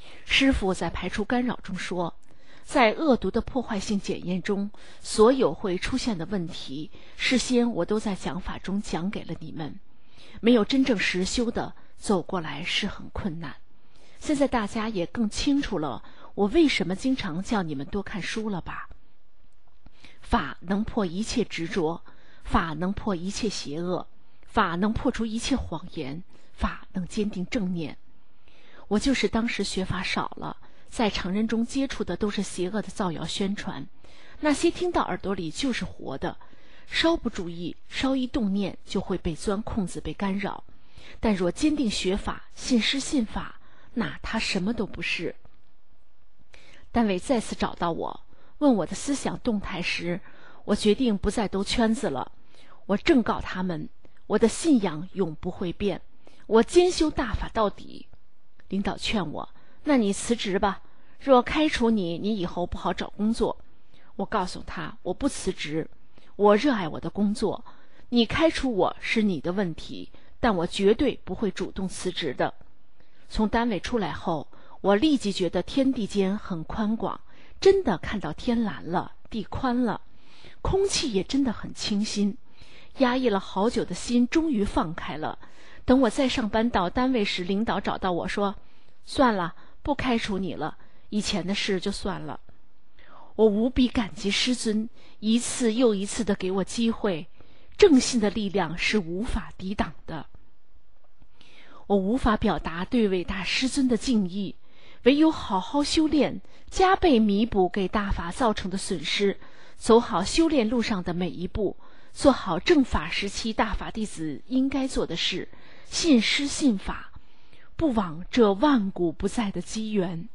师父在排除干扰中说，在恶毒的破坏性检验中，所有会出现的问题，事先我都在讲法中讲给了你们。没有真正实修的，走过来是很困难。现在大家也更清楚了，我为什么经常叫你们多看书了吧？法能破一切执着，法能破一切邪恶，法能破除一切谎言，法能坚定正念。我就是当时学法少了，在常人中接触的都是邪恶的造谣宣传，那些听到耳朵里就是活的，稍不注意，稍一动念就会被钻空子，被干扰。但若坚定学法，信师信法，那他什么都不是。单位再次找到我，问我的思想动态时，我决定不再兜圈子了。我正告他们，我的信仰永不会变，我兼修大法到底。领导劝我，那你辞职吧，若开除你，你以后不好找工作。我告诉他，我不辞职，我热爱我的工作，你开除我是你的问题，但我绝对不会主动辞职的。从单位出来后，我立即觉得天地间很宽广，真的看到天蓝了，地宽了，空气也真的很清新，压抑了好久的心终于放开了。等我再上班到单位时，领导找到我说，算了，不开除你了，以前的事就算了。我无比感激师尊一次又一次地给我机会，正信的力量是无法抵挡的。我无法表达对伟大师尊的敬意，唯有好好修炼，加倍弥补给大法造成的损失，走好修炼路上的每一步，做好正法时期大法弟子应该做的事，信师信法，不枉这万古不再的机缘。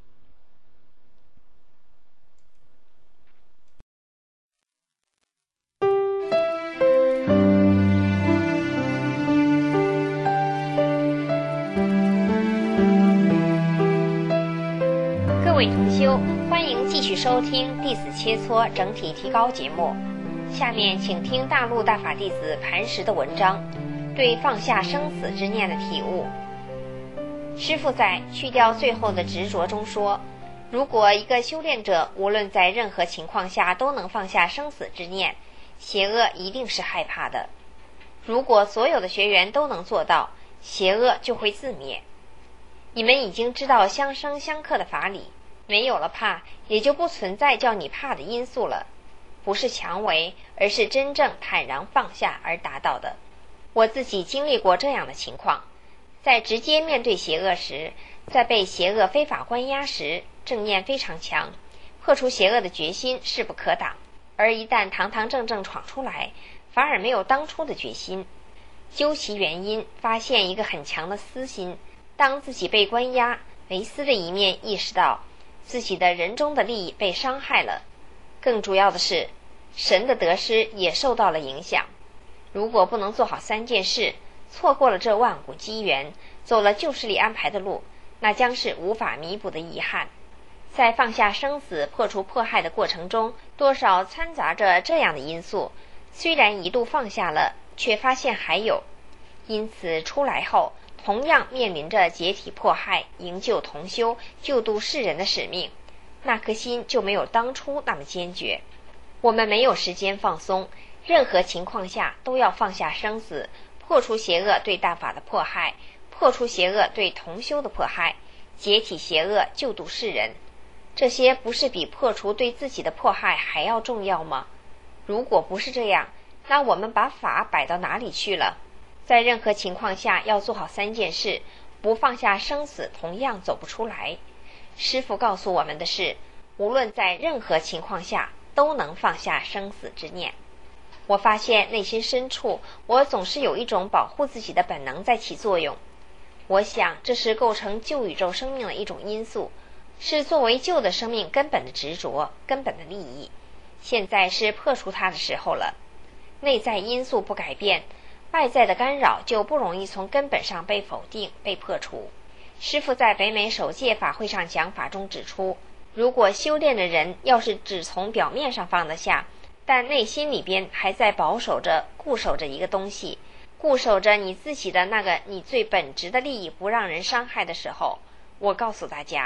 各位同修，欢迎继续收听弟子切磋整体提高节目。下面请听大陆大法弟子磐石的文章，对放下生死之念的体悟。师父在去掉最后的执着中说，如果一个修炼者无论在任何情况下都能放下生死之念，邪恶一定是害怕的。如果所有的学员都能做到，邪恶就会自灭。你们已经知道相生相克的法理，没有了怕，也就不存在叫你怕的因素了。不是强为，而是真正坦然放下而达到的。我自己经历过这样的情况，在直接面对邪恶时，在被邪恶非法关押时，正念非常强，破除邪恶的决心势不可挡，而一旦堂堂正正闯出来，反而没有当初的决心。究其原因，发现一个很强的私心，当自己被关押，为私的一面意识到自己的人中的利益被伤害了，更主要的是神的得失也受到了影响。如果不能做好三件事，错过了这万古机缘，走了旧势力安排的路，那将是无法弥补的遗憾。在放下生死破除迫害的过程中，多少掺杂着这样的因素，虽然一度放下了，却发现还有，因此出来后同样面临着解体迫害、营救同修、救度世人的使命，那颗心就没有当初那么坚决。我们没有时间放松，任何情况下都要放下生死，破除邪恶对大法的迫害，破除邪恶对同修的迫害，解体邪恶，救度世人。这些不是比破除对自己的迫害还要重要吗？如果不是这样，那我们把法摆到哪里去了？在任何情况下要做好三件事，不放下生死同样走不出来。师父告诉我们的是，无论在任何情况下都能放下生死之念。我发现内心深处，我总是有一种保护自己的本能在起作用。我想这是构成旧宇宙生命的一种因素，是作为旧的生命根本的执着，根本的利益。现在是破除它的时候了。内在因素不改变，外在的干扰就不容易从根本上被否定、被破除。师父在北美首届法会上讲法中指出，如果修炼的人要是只从表面上放得下，但内心里边还在保守着、固守着一个东西，固守着你自己的那个你最本质的利益不让人伤害的时候，我告诉大家，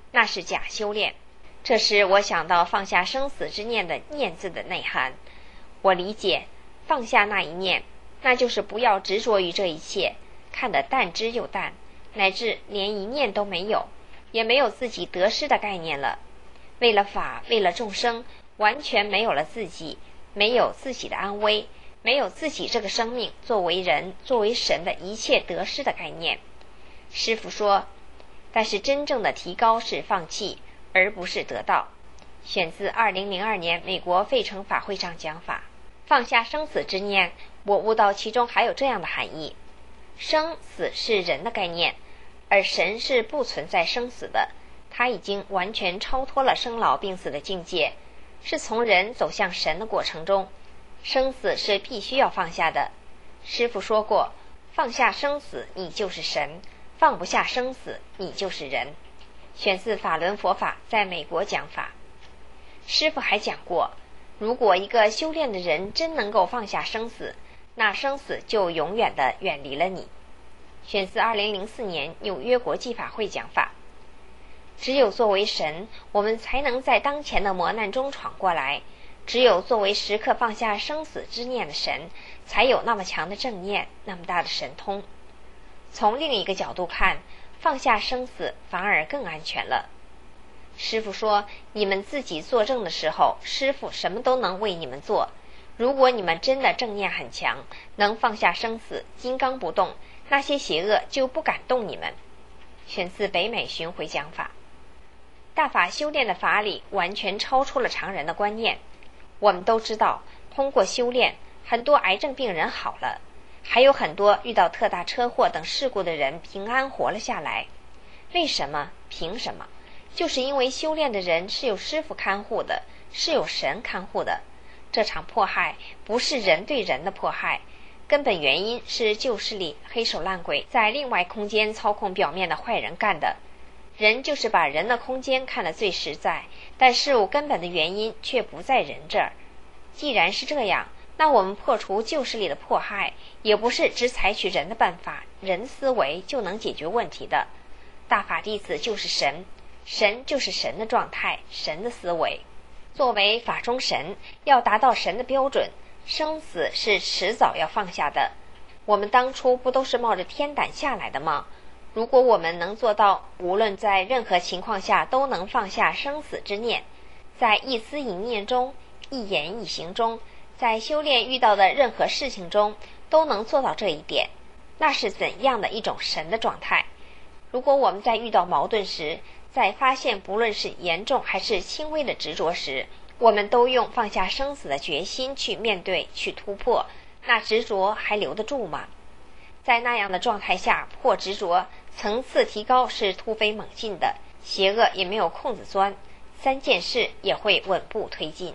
那是假修炼。这时我想到放下生死之念的念字的内涵，我理解放下那一念，那就是不要执着于这一切，看得淡之又淡，乃至连一念都没有，也没有自己得失的概念了。为了法，为了众生，完全没有了自己，没有自己的安危，没有自己这个生命作为人作为神的一切得失的概念。师父说，但是真正的提高是放弃，而不是得到。选自二零零二年美国费城法会上讲法。放下生死之念，我悟到其中还有这样的含义：生死是人的概念，而神是不存在生死的，他已经完全超脱了生老病死的境界，是从人走向神的过程中，生死是必须要放下的。师父说过，放下生死你就是神，放不下生死你就是人。选自法轮佛法在美国讲法。师父还讲过，如果一个修炼的人真能够放下生死，那生死就永远的远离了你。选自二零零四年纽约国际法会讲法。只有作为神，我们才能在当前的磨难中闯过来，只有作为时刻放下生死之念的神，才有那么强的正念，那么大的神通。从另一个角度看，放下生死反而更安全了。师父说，你们自己作证的时候，师父什么都能为你们做。如果你们真的正念很强，能放下生死，金刚不动，那些邪恶就不敢动你们。选自北美巡回讲法。大法修炼的法理完全超出了常人的观念。我们都知道，通过修炼，很多癌症病人好了，还有很多遇到特大车祸等事故的人平安活了下来。为什么？凭什么？就是因为修炼的人是有师父看护的，是有神看护的。这场迫害不是人对人的迫害，根本原因是旧势力黑手烂鬼在另外空间操控表面的坏人干的。人就是把人的空间看得最实在，但事物根本的原因却不在人这儿。既然是这样，那我们破除旧势力的迫害，也不是只采取人的办法、人思维就能解决问题的。大法弟子就是神，神就是神的状态，神的思维。作为法中神，要达到神的标准，生死是迟早要放下的。我们当初不都是冒着天胆下来的吗？如果我们能做到，无论在任何情况下都能放下生死之念，在一思一念中、一言一行中，在修炼遇到的任何事情中都能做到这一点，那是怎样的一种神的状态？如果我们在遇到矛盾时，在发现不论是严重还是轻微的执着时，我们都用放下生死的决心去面对、去突破，那执着还留得住吗？在那样的状态下破执着，层次提高是突飞猛进的，邪恶也没有空子钻，三件事也会稳步推进。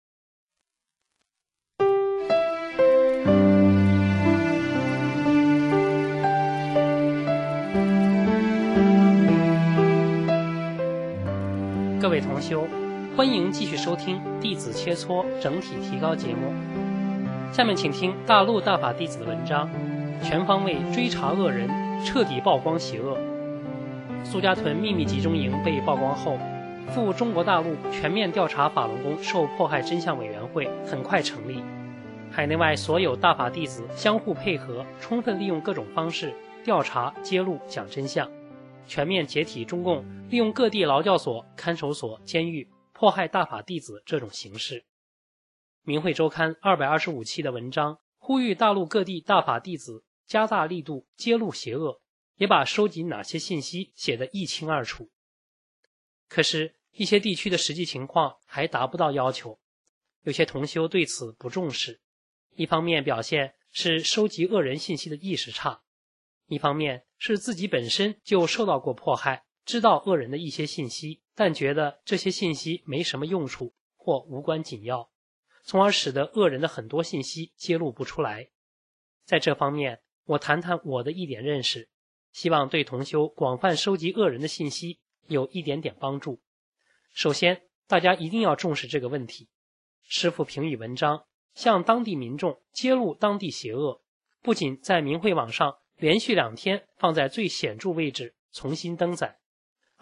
各位同修，欢迎继续收听《弟子切磋整体提高》节目。下面请听大陆大法弟子的文章，全方位追查恶人，彻底曝光邪恶。苏家屯秘密集中营被曝光后，赴中国大陆全面调查法轮功受迫害真相委员会很快成立，海内外所有大法弟子相互配合，充分利用各种方式调查、揭露、讲真相，全面解体中共利用各地劳教所、看守所、监狱迫害大法弟子这种形式。明慧周刊二百二十五期的文章呼吁大陆各地大法弟子加大力度揭露邪恶，也把收集哪些信息写得一清二楚。可是一些地区的实际情况还达不到要求，有些同修对此不重视，一方面表现是收集恶人信息的意识差，一方面是自己本身就受到过迫害，知道恶人的一些信息，但觉得这些信息没什么用处或无关紧要，从而使得恶人的很多信息揭露不出来。在这方面，我谈谈我的一点认识，希望对同修广泛收集恶人的信息有一点点帮助。首先，大家一定要重视这个问题。师父评语文章向当地民众揭露当地邪恶，不仅在明慧网上连续两天放在最显著位置重新登载，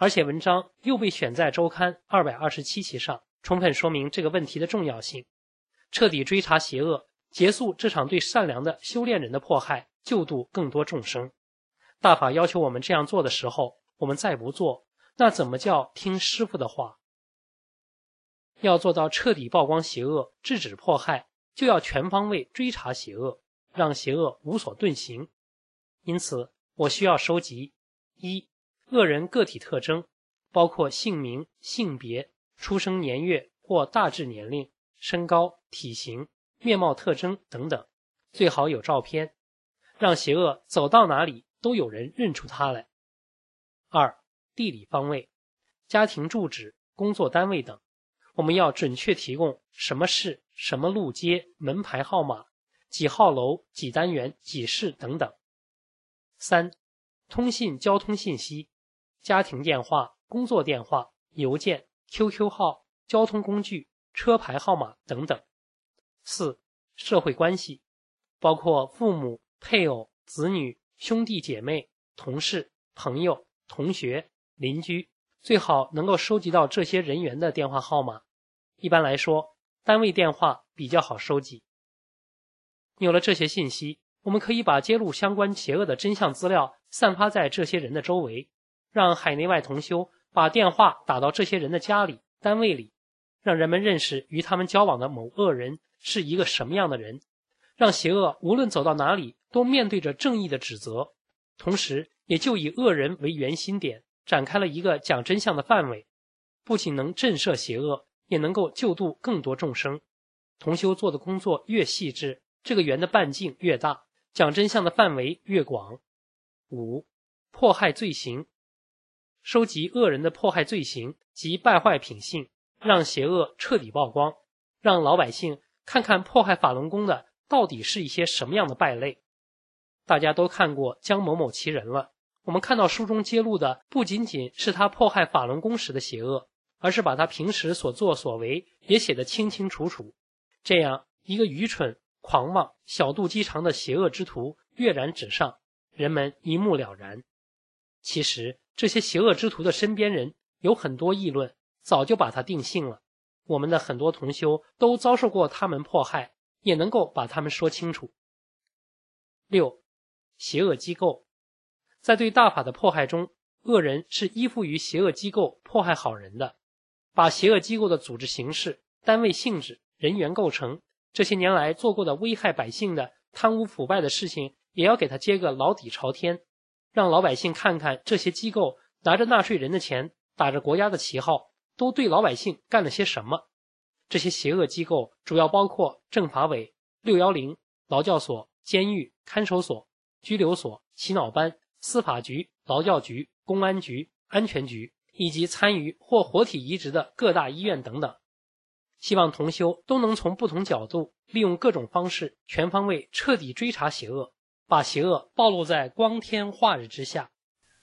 而且文章又被选在周刊二百二十七期上，充分说明这个问题的重要性。彻底追查邪恶，结束这场对善良的修炼人的迫害，救度更多众生。大法要求我们这样做的时候，我们再不做，那怎么叫听师父的话？要做到彻底曝光邪恶，制止迫害，就要全方位追查邪恶，让邪恶无所遁形。因此，我需要收集：一、恶人个体特征，包括姓名、性别、出生年月或大致年龄、身高、体型、面貌特征等等，最好有照片，让邪恶走到哪里都有人认出他来。二、地理方位，家庭住址、工作单位等，我们要准确提供什么市、什么路街、门牌号码、几号楼、几单元、几室等等。三、通信交通信息，家庭电话、工作电话、邮件、Q Q 号、交通工具、车牌号码等等。四、社会关系，包括父母、配偶、子女、兄弟姐妹、同事、朋友、同学、邻居，最好能够收集到这些人员的电话号码。一般来说，单位电话比较好收集。有了这些信息，我们可以把揭露相关邪恶的真相资料散发在这些人的周围，让海内外同修把电话打到这些人的家里、单位里，让人们认识与他们交往的某恶人是一个什么样的人，让邪恶无论走到哪里都面对着正义的指责，同时也就以恶人为圆心点，展开了一个讲真相的范围，不仅能震慑邪恶，也能够救度更多众生。同修做的工作越细致，这个圆的半径越大，讲真相的范围越广。五、迫害罪行，收集恶人的迫害罪行及败坏品性，让邪恶彻底曝光，让老百姓看看迫害法轮功的到底是一些什么样的败类。大家都看过江某某其人了，我们看到书中揭露的不仅仅是他迫害法轮功时的邪恶，而是把他平时所作所为也写得清清楚楚。这样一个愚蠢、狂妄、小肚鸡肠的邪恶之徒跃然纸上，人们一目了然。其实这些邪恶之徒的身边人有很多议论，早就把他定性了。我们的很多同修都遭受过他们迫害，也能够把他们说清楚。六、邪恶机构，在对大法的迫害中，恶人是依附于邪恶机构迫害好人的，把邪恶机构的组织形式、单位性质、人员构成，这些年来做过的危害百姓的贪污腐败的事情，也要给他揭个牢底朝天，让老百姓看看这些机构拿着纳税人的钱，打着国家的旗号，都对老百姓干了些什么。这些邪恶机构主要包括政法委、六一零、劳教所、监狱、看守所、拘留所、洗脑班、司法局、劳教局、公安局、安全局，以及参与或活体移植的各大医院等等。希望同修都能从不同角度，利用各种方式，全方位彻底追查邪恶，把邪恶暴露在光天化日之下。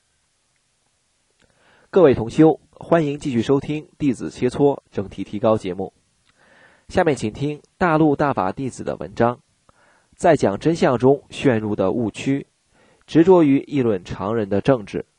各位同修，欢迎继续收听弟子切磋整体提高节目。下面请听大陆大法弟子的文章，在讲真相中陷入的误区，执着于议论常人的政治。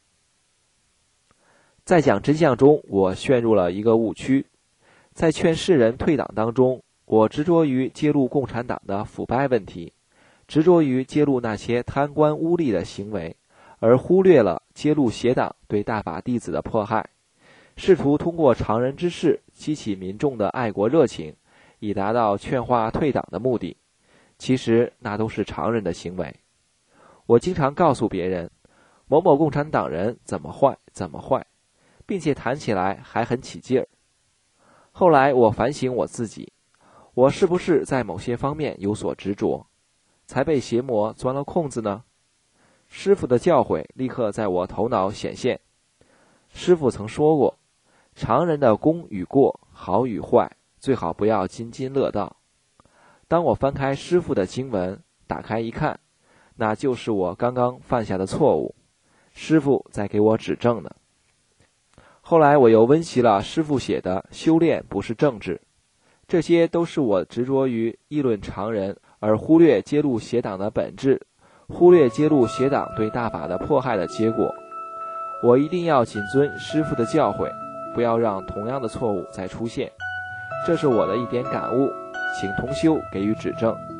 在讲真相中，我陷入了一个误区。在劝世人退党当中，我执着于揭露共产党的腐败问题，执着于揭露那些贪官污吏的行为，而忽略了揭露邪党对大法弟子的迫害，试图通过常人之事激起民众的爱国热情，以达到劝化退党的目的。其实那都是常人的行为。我经常告诉别人，某某共产党人怎么坏怎么坏，并且谈起来还很起劲儿。后来我反省我自己，我是不是在某些方面有所执着，才被邪魔钻了空子呢？师父的教诲立刻在我头脑显现。师父曾说过，常人的功与过、好与坏，最好不要津津乐道。当我翻开师父的经文，打开一看，那就是我刚刚犯下的错误，师父在给我指正呢。后来我又温习了师父写的《修炼不是政治》，这些都是我执着于议论常人，而忽略揭露邪党的本质，忽略揭露邪党对大法的迫害的结果。 我一定要谨遵师父的教诲，不要让同样的错误再出现。这是我的一点感悟，请同修给予指正。